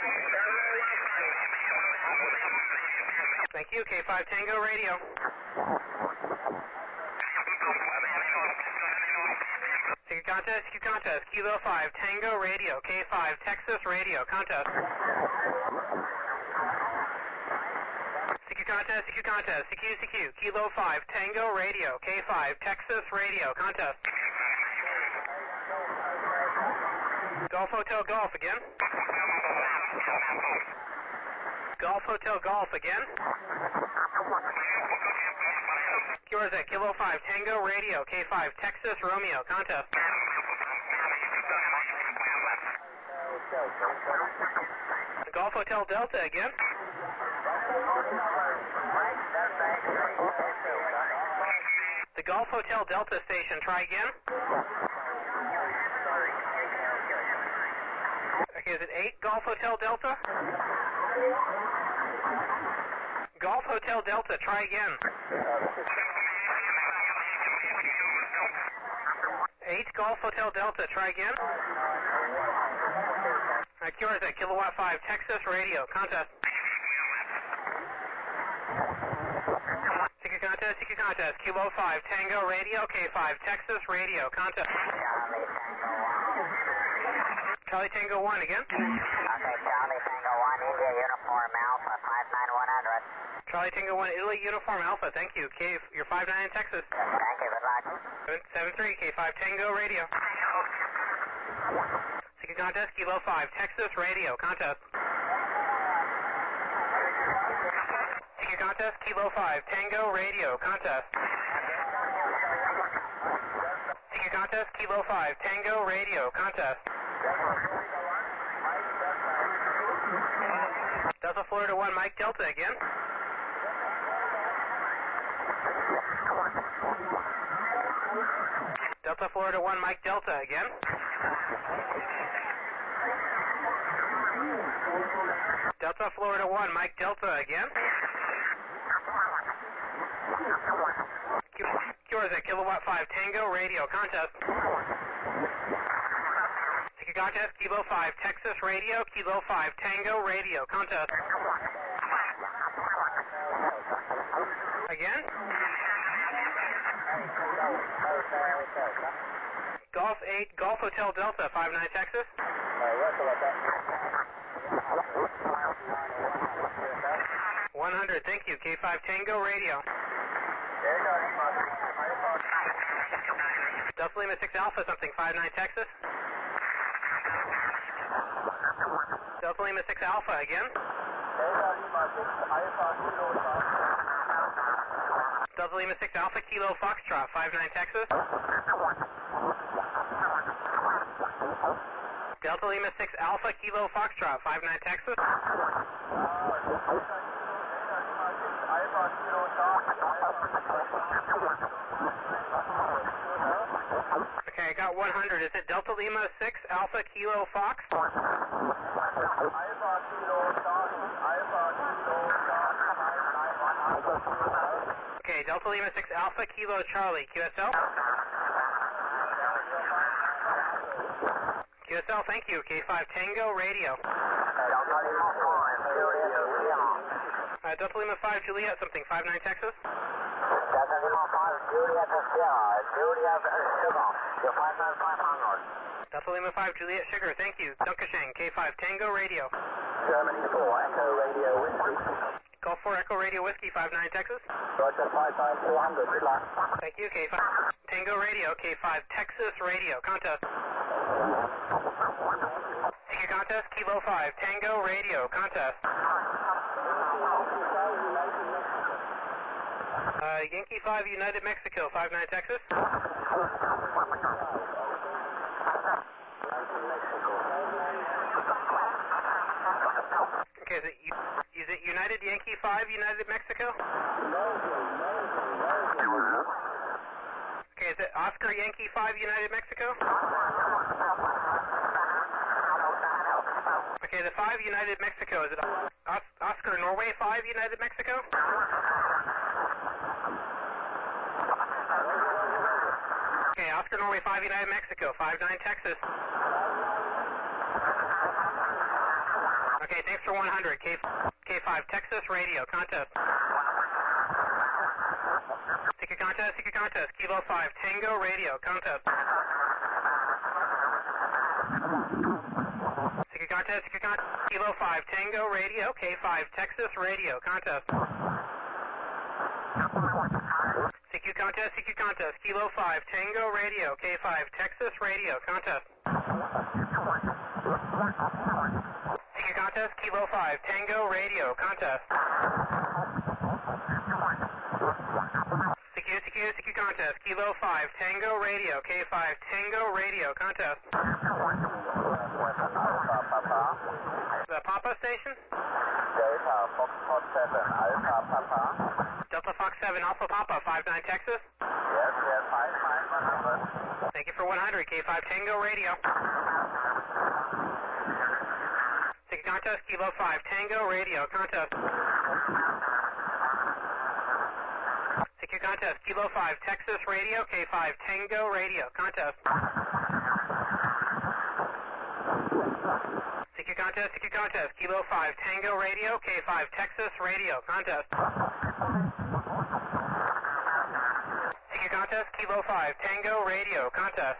[SPEAKER 1] Thank you, K five Tango Radio. C Q contest, C Q contest, Kilo five Tango Radio, K five Texas Radio, contest. C Q contest, C Q contest, C Q, C Q, Kilo five Tango Radio, K five Texas Radio, contest. Golf Hotel Golf again. Golf Hotel Golf again. Q R Z, Kilo five Tango Radio, K five Texas Romeo, contest. Golf Hotel Delta again. The Golf Hotel Delta station, try again. Okay, is it eight Golf Hotel Delta? Golf Hotel Delta, try again. eight Golf Hotel Delta, try again. Uh, Q R Z, Kilowatt five Texas Radio, contest. C Q contest, C Q contest, Kilo five Tango Radio, K five Texas Radio, contest. Charlie Tango one again.
[SPEAKER 3] Okay, Charlie Tango one, India Uniform Alpha, five nine one hundred.
[SPEAKER 1] Charlie Tango one, Italy Uniform Alpha, thank you. K, you're five nine in Texas.
[SPEAKER 3] Thank you, good luck.
[SPEAKER 1] seven three, K five Tango Radio. C Q contest, Kilo five Texas Radio, contest. C Q contest, Kilo five Tango Radio, contest. C Q contest, Kilo five Tango Radio, contest. Delta Florida one, Mike Delta again. Delta Florida one, Mike Delta again. Delta Florida one, Mike Delta again. Q R Z, Kilowatt five Tango Radio, contest. C Q contest, Kilo five Texas Radio, Kilo five Tango Radio, contest. Again? Golf eight, Golf Hotel Delta, five nine Texas. one hundred, thank you. K five Tango Radio. Delta Lima six Alpha, something, five nine Texas. Delta Lima six Alpha again. Delta Lima six Alpha Kilo Foxtrot, five nine Texas. Delta Lima six Alpha Kilo Foxtrot, five nine Texas. Okay, I got one hundred. Is it Delta Lima six Alpha Kilo Fox? Okay, Delta Lima six Alpha Kilo Charlie, Q S L. Q S L, thank you. K five Tango Radio. Uh, Delta Lima five Juliet something, five nine Texas.
[SPEAKER 3] Delta Lima five Juliet Sierra, Juliet Sugar, you're five nine five hundred.
[SPEAKER 1] Delta Lima five Juliet Sugar, thank you. Dunkasheng, K five Tango Radio.
[SPEAKER 2] Germany four Echo Radio Whiskey.
[SPEAKER 1] Gulf four Echo Radio Whiskey, five nine Texas.
[SPEAKER 2] Roger, five nine two hundred, good luck.
[SPEAKER 1] Thank you, K five Tango Radio, K five Texas Radio, contest. Take your contest, Kilo five Tango Radio, contest. Uh, Yankee five United Mexico, five nine Texas. Okay, is it, is it United Yankee five United Mexico? Okay, is it Oscar Yankee five United Mexico? Okay, the five United Mexico, is it Os Oscar Norway five United Mexico? Okay, Oscar Norway five United Mexico, five nine Texas. Okay, thanks for one hundred. K five Texas Radio, contest. Take your contest, take your contest. Kilo five Tango Radio, contest. Take your contest, take your contest. Kilo five Tango Radio, K five Texas Radio, contest. Take your contest, take your contest. Kilo five Tango Radio, K five Texas Radio, contest. Take your contest, Kilo five Tango Radio, contest. Secure, secure, secure contest. Kilo five Tango Radio, K five Tango Radio, contest. The Papa station?
[SPEAKER 2] Delta Foxtrot seven, Alpha Papa.
[SPEAKER 1] Delta Fox seven, Alpha Papa, five nine Texas.
[SPEAKER 2] Yes, yes, five nine one hundred.
[SPEAKER 1] Thank you for one hundred. K five Tango Radio. Take your contest, Kilo five Tango Radio, contest. Take your contest, Kilo five Texas Radio, K five Tango Radio, contest. Take your contest, take your contest, Kilo five Tango Radio, K five Texas Radio, contest. Take your contest, Kilo five Tango Radio, contest.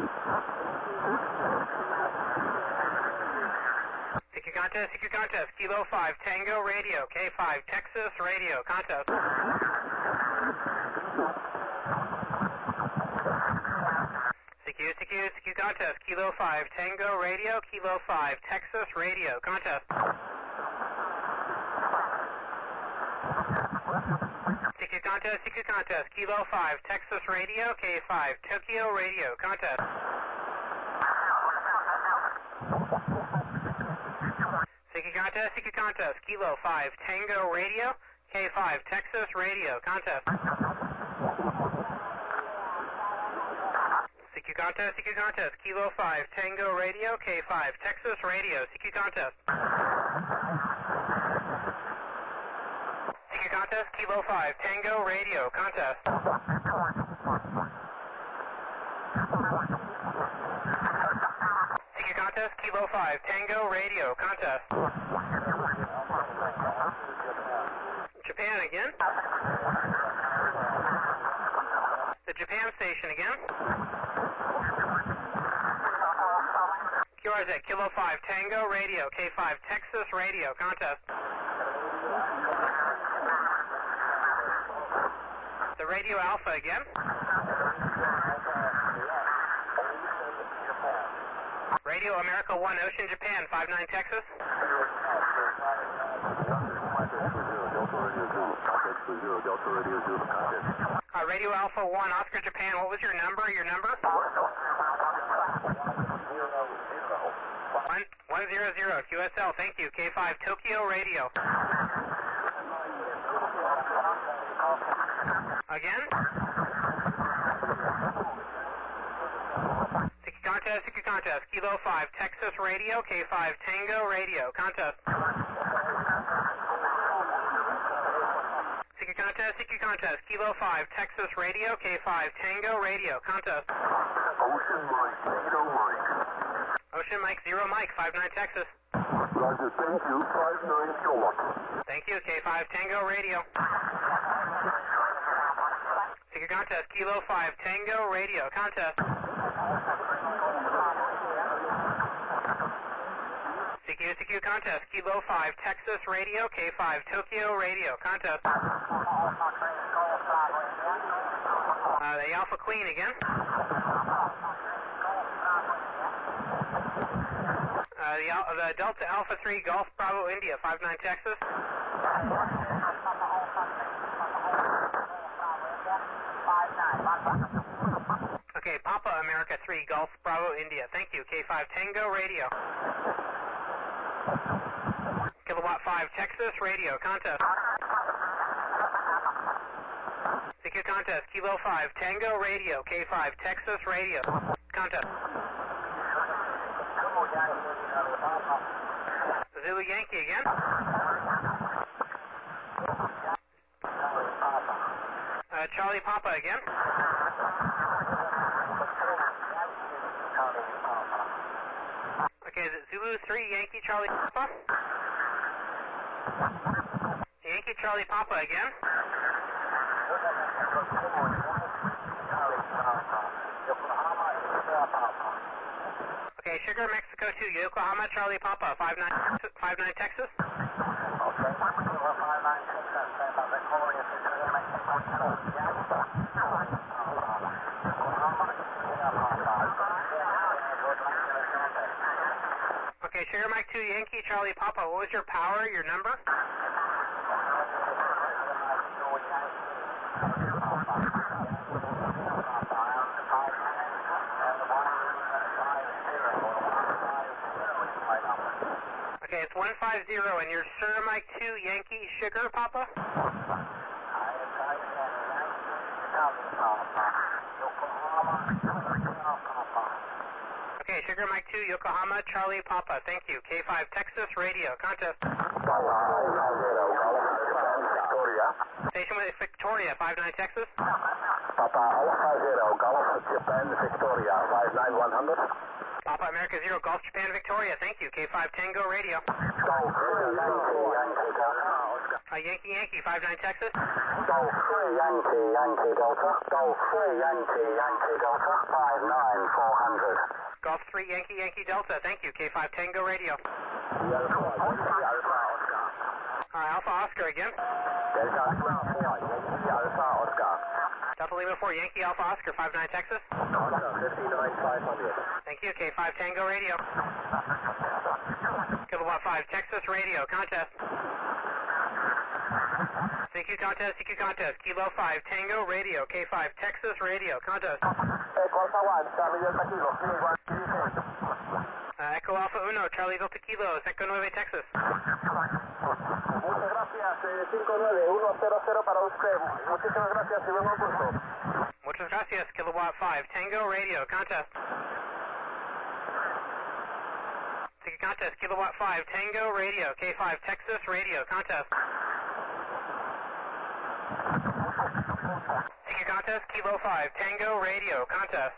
[SPEAKER 1] Take your contest, take your contest, Kilo five Tango Radio, K five Texas Radio, contest. Secure, secure, secure contest, Kilo five Tango Radio, Kilo five Texas Radio, contest. Take your contest, take your contest, Kilo five Texas Radio, K five Tokyo Radio, contest. Take your contest, take your contest, Kilo five Tango Radio, K five Texas Radio, contest. Seek your contest, seek your contest, Kilo five Tango Radio, K five Texas Radio, seek your contest. Seek your contest, Kilo five Tango Radio, contest. Seek your contest, Kilo five Tango Radio, contest. Japan again. The Japan station again. Q R Z, Kilo five Tango Radio, K five Texas Radio, contest. The Radio Alpha again. Radio America one, Ocean, Japan, five nine Texas. Uh, Radio Alpha one, Oscar, Japan, what was your number, your number? One, one zero zero, Q S L, thank you. K five, Tokyo Radio. Again? Sticky contest, sticky contest, Kilo five, Texas Radio, K five, Tango Radio, contest. Sticky contest, sticky contest, Kilo five, Texas Radio, K five, Tango Radio, contest.
[SPEAKER 4] Ocean Mike, Tango Mike.
[SPEAKER 1] Ocean Mike, zero Mike, five nine Texas.
[SPEAKER 4] Roger, thank you, five nine kilowatt.
[SPEAKER 1] Thank you, K five, Tango Radio. Sticky contest, Kilo five, Tango Radio, contest. C Q, C Q contest, Kilo five, Texas Radio, K five, Tokyo Radio, contest. Uh, the Alpha Queen again. Uh, the, Al the Delta Alpha three, Golf Bravo India, five nine Texas. Okay, Papa America three, Golf Bravo India, thank you. K five, Tango Radio. Kilowatt five, Texas Radio, contest. C Q contest, Kilo five, Tango Radio, K five, Texas Radio, contest. Zulu Yankee again. Uh, Charlie Papa again. Okay, is it Zulu three, Yankee Charlie Papa? Yankee Charlie Papa again. Okay, Sugar Mexico two, Yokohama Charlie Papa, five nine, five nine Texas. Okay, Sugar Mike two, Yankee Charlie Papa, what was your power, your number? Okay, it's one five zero, and you're Sir Mike two, Yankee Sugar Papa? Okay, Sugar Mike two, Yokohama Charlie Papa, thank you. K five, Texas Radio, contest. Station with Victoria, five nine Texas.
[SPEAKER 2] Papa Alpha Zero, Golf Japan Victoria, five nine one hundred.
[SPEAKER 1] Papa America Zero, Golf Japan Victoria, thank you. K five, Tango Radio.
[SPEAKER 2] Golf Yankee Yankee Delta.
[SPEAKER 1] Uh, Yankee Yankee, five nine Texas.
[SPEAKER 2] Golf Yankee Yankee Delta. Golf Yankee Yankee Delta, five nine four hundred.
[SPEAKER 1] Golf three, Yankee Yankee Delta, thank you. K five, Tango Radio. Uh, Alpha Oscar again.
[SPEAKER 2] Delta Lima four, Yankee Alpha Oscar.
[SPEAKER 1] Delta Lima four, Yankee Alpha Oscar, five nine Texas.
[SPEAKER 2] fifty-nine five hundred.
[SPEAKER 1] Thank you, K five, Tango Radio. Kilowatt five, Texas Radio, contest. C Q contest, C Q contest, Kilo five, Tango Radio, K five, Texas Radio, contest. Uh, Echo Alpha Uno, Charlie Delta Kilo, Echo nueve, Texas.
[SPEAKER 2] Muchas gracias, cinco nueve uno cero cero para usted. Muchísimas gracias y buen curso.
[SPEAKER 1] Muchas gracias, Kilowatt five, Tango Radio, contest. C Q contest, Kilowatt five, Tango Radio, K five, Texas Radio, contest. C Q contest, Kilo five, Tango Radio, contest.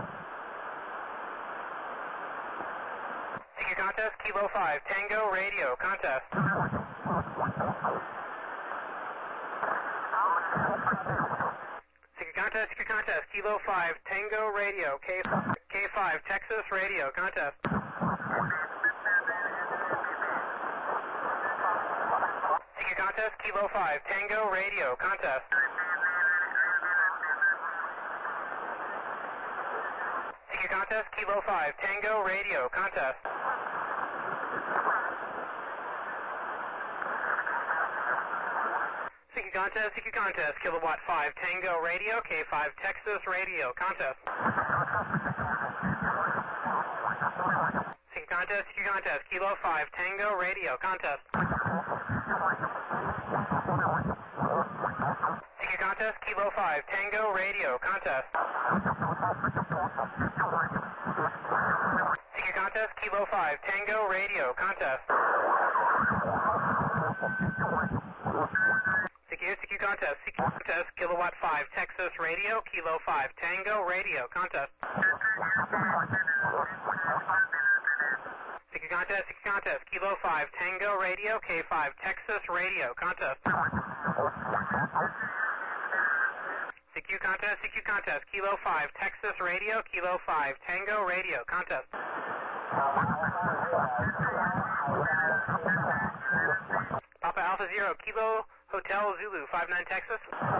[SPEAKER 1] C Q contest, Kilo five, Tango Radio, contest. C Q contest, C Q contest, Kilo five, Tango Radio, K five, Texas Radio, contest. C Q contest, Kilo five, Tango Radio, contest. C Q contest, Kilo five, Tango Tango Radio, contest. C Q contest, C Q contest, Kilowatt five Tango Radio, K five Texas Radio, contest. C Q contest, C Q contest, Kilo five Tango Radio, contest. C Q contest, Kilo five Tango Radio, contest. C Q contest, Kilo five Tango Radio, contest. C Q, C Q contest, C Q contest, Kilowatt five Texas Radio, Kilo five Tango Radio, contest. C Q contest, C Q contest, Kilo five Tango Radio, K five Texas Radio, contest. C Q contest, C Q contest, Kilo five Texas Radio, Kilo five Tango Radio, contest. Papa Alpha Zero, Kilo Hotel Zulu, five nine Texas.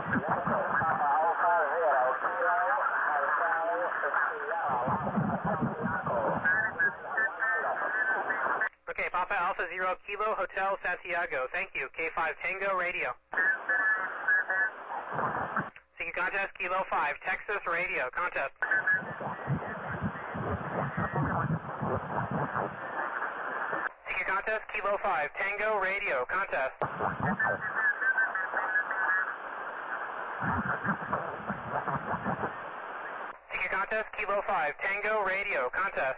[SPEAKER 1] Okay, Papa Alpha Zero, Kilo Hotel Santiago, thank you, K five Tango Radio. C Q contest, Kilo five Texas Radio, contest. C Q contest, Kilo five Tango Radio, contest. C Q contest, Kilo five Tango Radio, contest.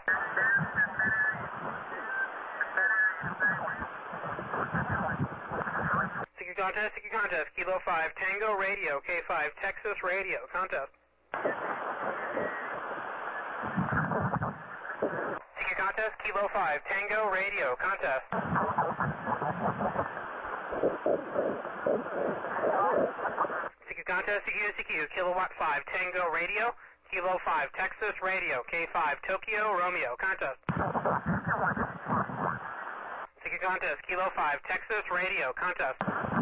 [SPEAKER 1] C Q contest, C Q contest, Kilo five Tango Radio, K five Texas Radio, contest. C Q contest, Kilo five Tango Radio, contest. C Q contest, C Q, C Q, Kilowatt five Tango Radio, Kilo five Texas Radio, K five Tokyo Romeo, contest. C Q contest, Kilo five Texas Radio, contest.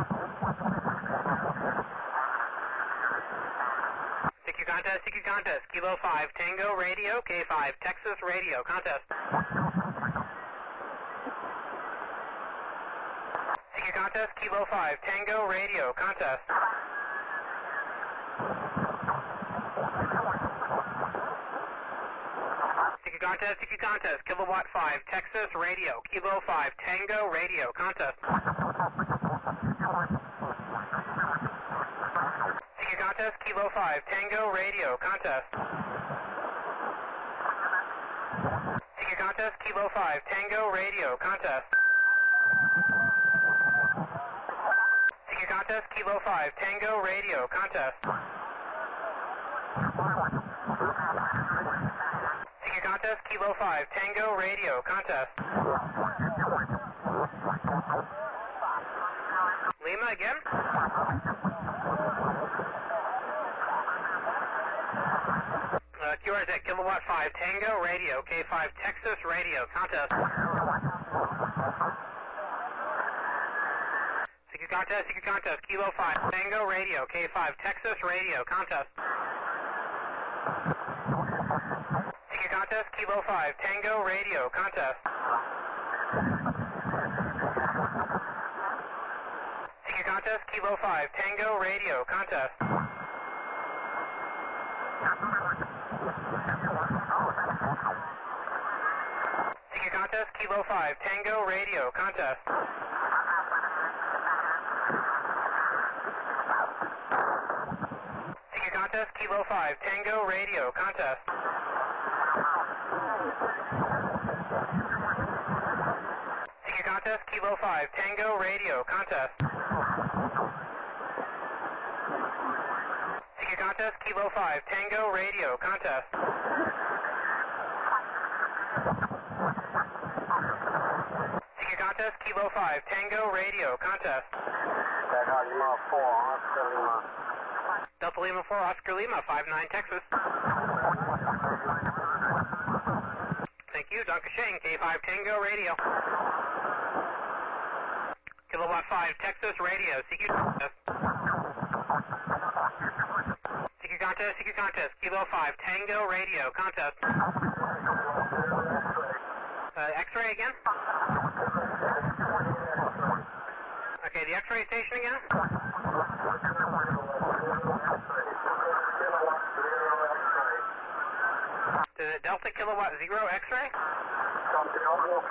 [SPEAKER 1] C Q contest, C Q contest, Kilo five Tango Radio, K five Texas Radio, contest. C Q contest, Kilo five Tango Radio, contest. C Q contest, C Q contest, Kilowatt five Texas Radio, Kilo five Tango Radio, contest. C Q contest, Kilo five Tango Radio, contest. C Q contest, Kilo five Tango Radio, contest. C Q contest, Kilo five Tango Radio, contest. C Q contest, Kilo five Tango Radio, contest. Lima again? Uh, Q R Z, Kilowatt five Tango Radio, K five Texas Radio, contest. C Q contest, C Q contest, Kilo five Tango Radio, K five Texas Radio, contest. C Q contest, Kilo five Tango Radio, contest. C Q contest, Kilo five Tango Radio, contest. C Q contest, Kilo five Tango Radio, contest. C Q contest, Kilo five Tango Radio, contest. C Q contest, Kilo five Tango Radio, contest. C Q contest, Kilo five Tango Radio, contest. C Q contest, Kilo five Tango Radio, contest.
[SPEAKER 2] Delta Lima four, Oscar Lima.
[SPEAKER 1] Delta Lima four, Oscar Lima, five nine Texas. Thank you, Duncan Shane, K five Tango Radio. Kilowatt five Texas Radio, C Q contest. C Q contest, C Q contest, Kilo five Tango Radio, contest. X-ray again? Okay, the X-ray station again? The Delta Kilowatt Zero X-ray?